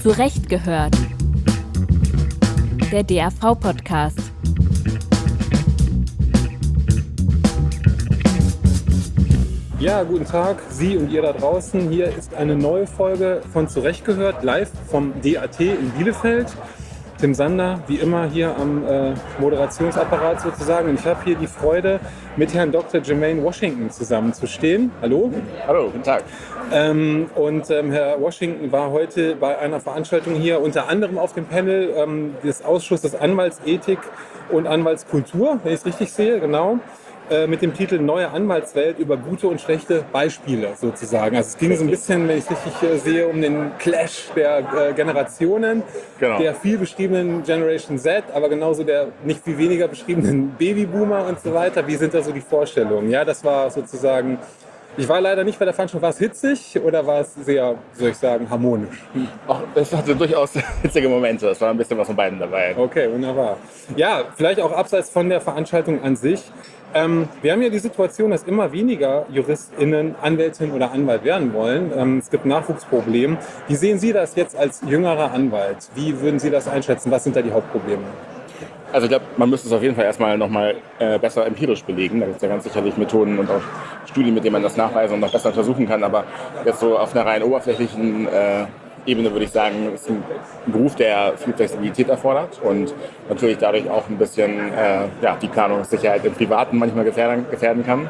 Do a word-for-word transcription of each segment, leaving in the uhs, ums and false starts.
Zurecht gehört. Der D A V-Podcast. Ja, guten Tag, Sie und ihr da draußen. Hier ist eine neue Folge von Zurecht gehört, live vom D A T in Bielefeld. Tim Sander, wie immer hier am äh, Moderationsapparat sozusagen. Und ich habe hier die Freude, mit Herrn Doktor Jermaine Washington zusammenzustehen. Hallo. Hallo, guten Tag. Ähm, und ähm, Herr Washington war heute bei einer Veranstaltung hier, unter anderem auf dem Panel ähm, des Ausschusses Anwaltsethik und Anwaltskultur, wenn ich es richtig sehe, genau. Mit dem Titel Neue Anwaltswelt über gute und schlechte Beispiele sozusagen. Also es ging so ein bisschen, wenn ich es richtig äh, sehe, um den Clash der äh, Generationen, genau. Der viel beschriebenen Generation Z, aber genauso der nicht viel weniger beschriebenen Babyboomer und so weiter. Wie sind da so die Vorstellungen? Ja, das war sozusagen, ich war leider nicht bei der Veranstaltung, war es hitzig oder war es sehr, soll ich sagen, harmonisch? Ach, es hatte durchaus hitzige Momente, es war ein bisschen was von beiden dabei. Okay, wunderbar. Ja, vielleicht auch abseits von der Veranstaltung an sich. Ähm, wir haben ja die Situation, dass immer weniger JuristInnen Anwältin oder Anwalt werden wollen. Ähm, es gibt ein Nachwuchsproblem. Wie sehen Sie das jetzt als jüngerer Anwalt? Wie würden Sie das einschätzen? Was sind da die Hauptprobleme? Also ich glaube, man müsste es auf jeden Fall erstmal nochmal äh, besser empirisch belegen. Da gibt es ja ganz sicherlich Methoden und auch Studien, mit denen man das nachweisen und noch besser untersuchen kann. Aber jetzt so auf einer rein oberflächlichen äh, Ebene würde ich sagen, ist ein Beruf, der viel Flexibilität erfordert und natürlich dadurch auch ein bisschen äh, ja, die Planungssicherheit im Privaten manchmal gefährden, gefährden kann.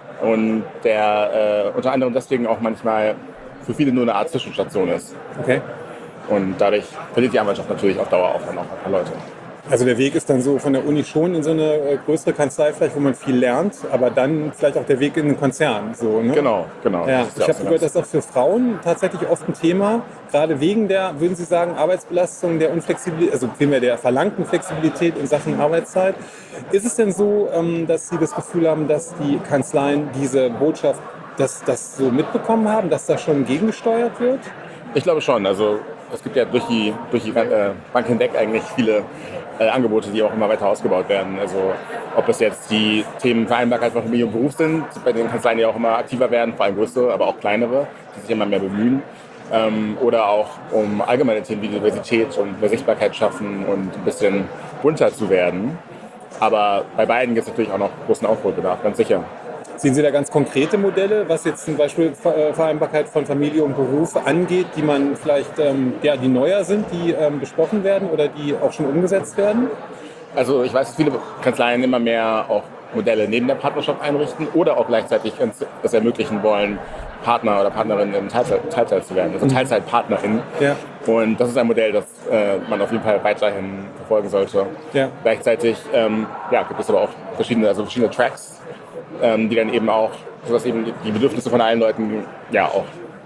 Und der äh, unter anderem deswegen auch manchmal für viele nur eine Art Zwischenstation ist. Okay. Und dadurch verliert die Anwaltschaft natürlich auf Dauer auch dann auch ein paar Leute. Also der Weg ist dann so von der Uni schon in so eine äh, größere Kanzlei vielleicht, wo man viel lernt, aber dann vielleicht auch der Weg in den Konzern. So, ne? Genau, genau. Ja, ich habe gehört, das ist auch für Frauen tatsächlich oft ein Thema, gerade wegen der, würden Sie sagen, Arbeitsbelastung, der Unflexibilität, also vielmehr der verlangten Flexibilität in Sachen Arbeitszeit. Ist es denn so, ähm, dass Sie das Gefühl haben, dass die Kanzleien diese Botschaft, dass das so mitbekommen haben, dass da schon gegengesteuert wird? Ich glaube schon. Also es gibt ja durch die, durch die äh, Bank hinweg eigentlich viele äh, Angebote, die auch immer weiter ausgebaut werden. Also ob es jetzt die Themen Vereinbarkeit von Familie und Beruf sind, bei den Kanzleien die auch immer aktiver werden, vor allem größere, aber auch kleinere, die sich immer mehr bemühen. Ähm, oder auch um allgemeine Themen wie Diversität und mehr Sichtbarkeit schaffen und ein bisschen bunter zu werden. Aber bei beiden gibt es natürlich auch noch großen Aufholbedarf, ganz sicher. Sehen Sie da ganz konkrete Modelle, was jetzt zum Beispiel Vereinbarkeit von Familie und Beruf angeht, die man vielleicht, ähm, ja, die neuer sind, die ähm, besprochen werden oder die auch schon umgesetzt werden? Also ich weiß, dass viele Kanzleien immer mehr auch Modelle neben der Partnerschaft einrichten oder auch gleichzeitig es ermöglichen wollen, Partner oder Partnerin in Teilzeit, Teilzeit zu werden, also Teilzeitpartnerin. Ja. Und das ist ein Modell, das äh, man auf jeden Fall weiterhin verfolgen sollte. Ja. Gleichzeitig ähm, ja, gibt es aber auch verschiedene, also verschiedene Tracks, ähm, die dann eben auch, sodass eben die Bedürfnisse von allen Leuten ja auch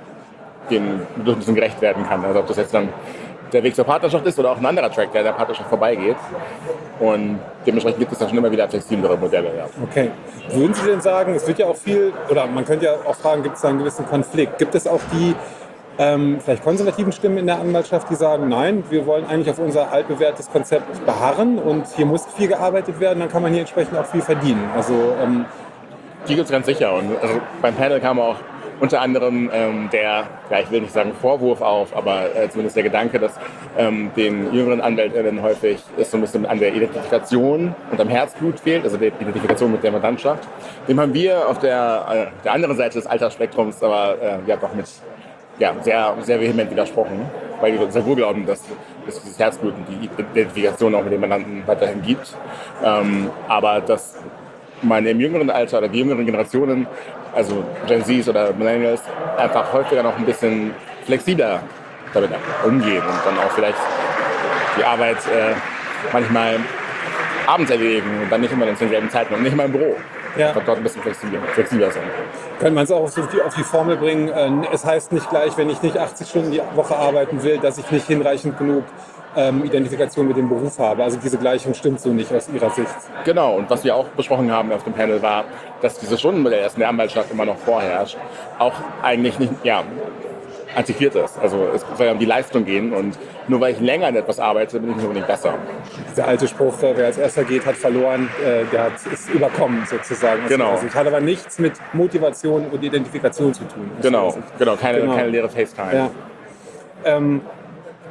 den Bedürfnissen gerecht werden kann. Also ob das jetzt dann der Weg zur Partnerschaft ist oder auch ein anderer Track, der der Partnerschaft vorbeigeht. Und dementsprechend gibt es dann schon immer wieder flexiblere Modelle. Ja. Okay. Würden Sie denn sagen, es wird ja auch viel, oder man könnte ja auch fragen, gibt es da einen gewissen Konflikt? Gibt es auch die ähm, vielleicht konservativen Stimmen in der Anwaltschaft, die sagen, nein, wir wollen eigentlich auf unser altbewährtes Konzept beharren und hier muss viel gearbeitet werden, dann kann man hier entsprechend auch viel verdienen. Also ähm, die gibt es ganz sicher. Und also beim Panel kam auch unter anderem ähm, der, ja, ich will nicht sagen Vorwurf auf, aber äh, zumindest der Gedanke, dass ähm, den jüngeren AnwältInnen häufig ist so ein bisschen an der Identifikation und am Herzblut fehlt, also der Identifikation mit der Mandantschaft. Dem haben wir auf der, äh, der anderen Seite des Altersspektrums aber äh, ja, doch mit ja, sehr, sehr vehement widersprochen, weil wir sehr wohl glauben, dass es dieses Herzblut und die Identifikation auch mit den Mandanten weiterhin gibt. Ähm, aber dass man im jüngeren Alter oder die jüngeren Generationen, also Gen Zs oder Millennials, einfach häufiger noch ein bisschen flexibler damit umgehen und dann auch vielleicht die Arbeit äh, manchmal abends erledigen und dann nicht immer in denselben Zeiten und nicht immer im Büro. Ja. Dort ein bisschen flexibler, flexibler sein. Könnte man es auch auf die, auf die Formel bringen, äh, es heißt nicht gleich, wenn ich nicht achtzig Stunden die Woche arbeiten will, dass ich nicht hinreichend genug ähm, Identifikation mit dem Beruf habe. Also diese Gleichung stimmt so nicht aus Ihrer Sicht. Genau, und was wir auch besprochen haben auf dem Panel war, dass dieses Stundenmodell, das in der Anwaltschaft immer noch vorherrscht, auch eigentlich nicht, ja, antiquiert ist. Also es soll ja um die Leistung gehen und nur weil ich länger an etwas arbeite, bin ich nicht unbedingt besser. Dieser alte Spruch, wer als erster geht, hat verloren, äh, der hat, ist überkommen sozusagen. Genau. Also es hat aber nichts mit Motivation und Identifikation zu tun. Genau, genau, keine, genau. keine leere FaceTime. Ja. Ähm,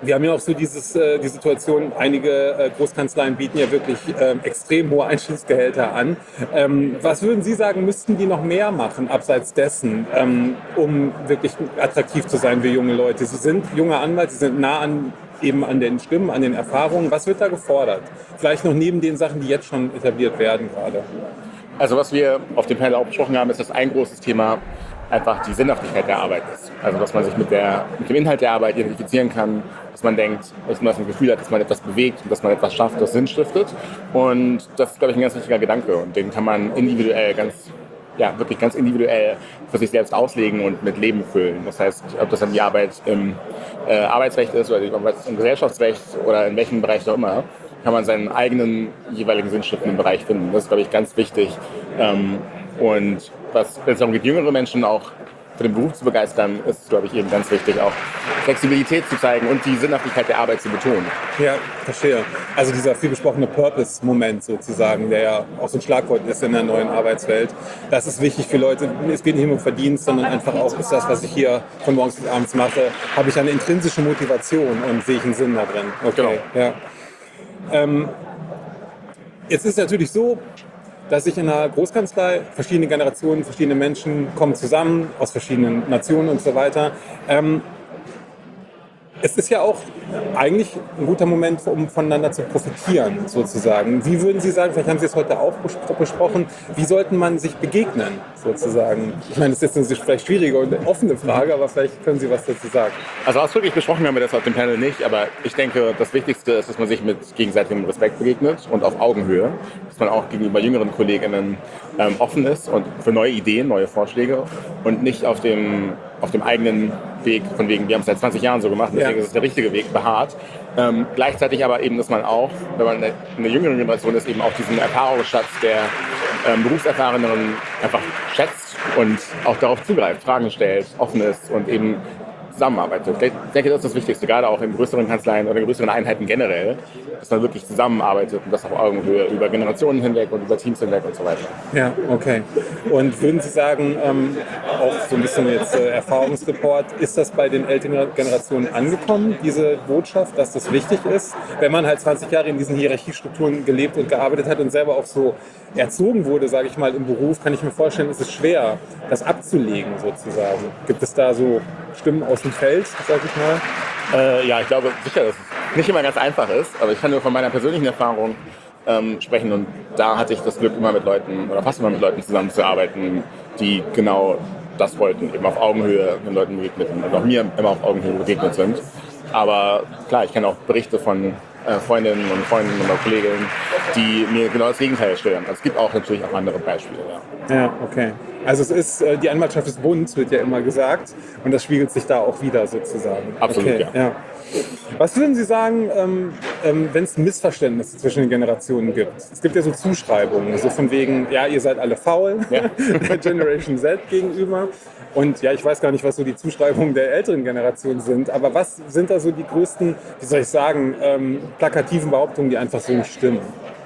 Wir haben ja auch so dieses, äh, die Situation, einige äh, Großkanzleien bieten ja wirklich ähm, extrem hohe Einstiegsgehälter an. Ähm, was würden Sie sagen, müssten die noch mehr machen, abseits dessen, ähm, um wirklich attraktiv zu sein für junge Leute? Sie sind junger Anwalt, Sie sind nah an, eben an den Stimmen, an den Erfahrungen. Was wird da gefordert? Vielleicht noch neben den Sachen, die jetzt schon etabliert werden gerade. Also was wir auf dem Panel auch besprochen haben, ist, dass ein großes Thema einfach die Sinnhaftigkeit der Arbeit ist. Also dass man sich mit, der, mit dem Inhalt der Arbeit identifizieren kann, dass man denkt, dass man das Gefühl hat, dass man etwas bewegt und dass man etwas schafft, das Sinn stiftet. Und das ist, glaube ich, ein ganz wichtiger Gedanke. Und den kann man individuell ganz, ja, wirklich ganz individuell für sich selbst auslegen und mit Leben füllen. Das heißt, ob das dann die Arbeit im äh, Arbeitsrecht ist oder die Arbeit im Gesellschaftsrecht oder in welchem Bereich auch immer, kann man seinen eigenen jeweiligen sinnstiftenden Bereich finden. Das ist, glaube ich, ganz wichtig. Ähm, und was, wenn es darum geht, jüngere Menschen auch für den Beruf zu begeistern, ist, glaube ich, eben ganz wichtig, auch Flexibilität zu zeigen und die Sinnhaftigkeit der Arbeit zu betonen. Ja, verstehe. Also dieser viel besprochene Purpose-Moment sozusagen, der ja auch so ein Schlagwort ist in der neuen Arbeitswelt. Das ist wichtig für Leute. Es geht nicht nur um Verdienst, sondern einfach auch, ist das, was ich hier von morgens bis abends mache, habe ich eine intrinsische Motivation und sehe ich einen Sinn da drin. Okay, genau. Ja. Ähm, jetzt ist es natürlich so, dass sich in einer Großkanzlei verschiedene Generationen, verschiedene Menschen kommen zusammen aus verschiedenen Nationen und so weiter. Ähm, es ist ja auch eigentlich ein guter Moment, um voneinander zu profitieren, sozusagen. Wie würden Sie sagen, vielleicht haben Sie es heute auch besprochen, wie sollte man sich begegnen, sozusagen? Ich meine, das ist jetzt eine vielleicht schwierige und offene Frage, aber vielleicht können Sie was dazu sagen. Also ausdrücklich besprochen haben wir das auf dem Panel nicht, aber ich denke, das Wichtigste ist, dass man sich mit gegenseitigem Respekt begegnet und auf Augenhöhe, dass man auch gegenüber jüngeren KollegInnen ähm, offen ist und für neue Ideen, neue Vorschläge und nicht auf dem, auf dem eigenen Weg, von wegen, wir haben es seit zwanzig Jahren so gemacht, deswegen ja. ist es der richtige Weg, beharrt. Ähm, gleichzeitig aber eben, dass man auch, wenn man eine, eine jüngere Generation ist, eben auch diesen Erfahrungsschatz der ähm, Berufserfahreneren einfach schätzt und auch darauf zugreift, Fragen stellt, offen ist und eben zusammenarbeitet. Ich denke, das ist das Wichtigste, gerade auch in größeren Kanzleien oder in größeren Einheiten generell, dass man wirklich zusammenarbeitet und das auf Augenhöhe über Generationen hinweg und über Teams hinweg und so weiter. Ja, okay. Und würden Sie sagen, ähm, auch so ein bisschen jetzt äh, Erfahrungsreport, ist das bei den älteren Generationen angekommen, diese Botschaft, dass das wichtig ist? Wenn man halt zwanzig Jahre in diesen Hierarchiestrukturen gelebt und gearbeitet hat und selber auch so erzogen wurde, sage ich mal, im Beruf, kann ich mir vorstellen, ist es schwer, das abzulegen sozusagen. Gibt es da so Stimmen aus dem Feld, sage ich mal? Äh, ja, ich glaube sicher, dass es nicht immer ganz einfach ist, aber ich kann nur von meiner persönlichen Erfahrung ähm, sprechen und da hatte ich das Glück, immer mit Leuten oder fast immer mit Leuten zusammenzuarbeiten, die genau das wollten, eben auf Augenhöhe mit Leuten begegnet und auch mir immer auf Augenhöhe begegnet sind. Aber klar, ich kenne auch Berichte von äh, Freundinnen und Freunden oder Kolleginnen, die mir genau das Gegenteil schildern. Also es gibt auch natürlich auch andere Beispiele. Ja, ja, okay. Also es ist, äh, die Anwaltschaft ist bunt, wird ja immer gesagt, und das spiegelt sich da auch wieder sozusagen. Absolut, okay, ja. ja. Was würden Sie sagen, ähm, ähm, wenn es Missverständnisse zwischen den Generationen gibt? Es gibt ja so Zuschreibungen, so von wegen, ja, ihr seid alle faul, ja. der Generation Z gegenüber. Und ja, ich weiß gar nicht, was so die Zuschreibungen der älteren Generation sind, aber was sind da so die größten, wie soll ich sagen, ähm, plakativen Behauptungen, die einfach so nicht stimmen?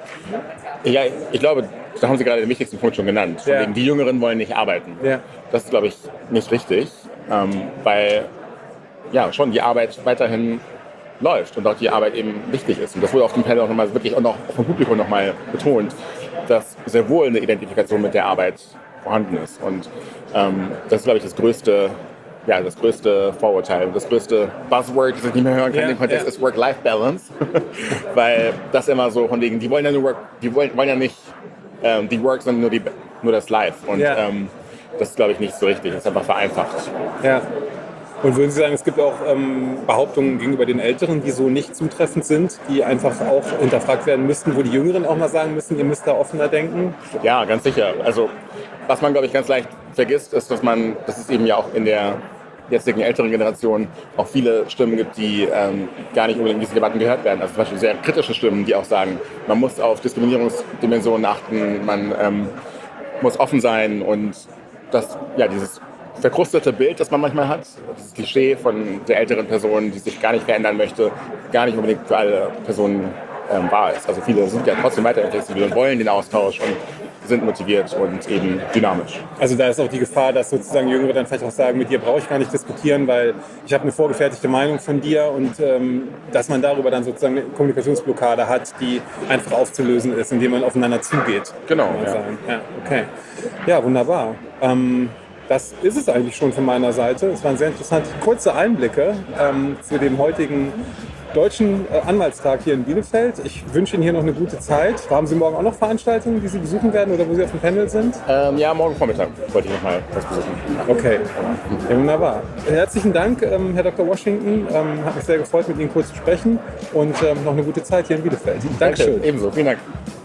Ja, ich glaube, da haben Sie gerade den wichtigsten Punkt schon genannt. Von ja. wegen, die Jüngeren wollen nicht arbeiten. Ja. Das ist, glaube ich, nicht richtig, ähm, weil ja, schon die Arbeit weiterhin läuft und auch die Arbeit eben wichtig ist. Und das wurde auf dem Panel auch nochmal wirklich auch noch vom Publikum nochmal betont, dass sehr wohl eine Identifikation mit der Arbeit vorhanden ist. Und ähm, das ist, glaube ich, das größte, ja, das größte Vorurteil, das größte Buzzword, das ich nicht mehr hören kann, ja, im Kontext, ja. ist Work-Life-Balance. Weil das immer so von wegen, die wollen ja nur Work, die wollen, wollen ja nicht ähm, die Work, sondern nur, die, nur das Life. Und ja. ähm, das ist, glaube ich, nicht so richtig. Das ist einfach vereinfacht. Ja. Und würden Sie sagen, es gibt auch ähm, Behauptungen gegenüber den Älteren, die so nicht zutreffend sind, die einfach auch hinterfragt werden müssten, wo die Jüngeren auch mal sagen müssen, ihr müsst da offener denken? Ja, ganz sicher. Also was man, glaube ich, ganz leicht vergisst, ist, dass man, dass es eben ja auch in der jetzigen älteren Generation auch viele Stimmen gibt, die ähm, gar nicht unbedingt in diese Debatten gehört werden. Also zum Beispiel sehr kritische Stimmen, die auch sagen, man muss auf Diskriminierungsdimensionen achten, man ähm, muss offen sein und das, ja, dieses verkrustete Bild, das man manchmal hat, dieses Klischee von der älteren Person, die sich gar nicht verändern möchte, gar nicht unbedingt für alle Personen ähm, wahr ist. Also viele sind ja trotzdem weiterhin flexibel und wollen den Austausch und sind motiviert und eben dynamisch. Also da ist auch die Gefahr, dass sozusagen Jüngere dann vielleicht auch sagen, mit dir brauche ich gar nicht diskutieren, weil ich habe eine vorgefertigte Meinung von dir und ähm, dass man darüber dann sozusagen eine Kommunikationsblockade hat, die einfach aufzulösen ist, indem man aufeinander zugeht. Genau, kann man ja. sagen. Ja, okay. Ja, wunderbar. Ähm, das ist es eigentlich schon von meiner Seite. Es waren sehr interessante, kurze Einblicke ähm, zu dem heutigen Deutschen äh, Anwaltstag hier in Bielefeld. Ich wünsche Ihnen hier noch eine gute Zeit. Haben Sie morgen auch noch Veranstaltungen, die Sie besuchen werden oder wo Sie auf dem Panel sind? Ähm, ja, morgen Vormittag wollte ich noch mal was besuchen. Okay, ja, wunderbar. Herzlichen Dank, ähm, Herr Doktor Washington. Ähm, hat mich sehr gefreut, mit Ihnen kurz zu sprechen und ähm, noch eine gute Zeit hier in Bielefeld. Dankeschön. Danke, ebenso. Vielen Dank.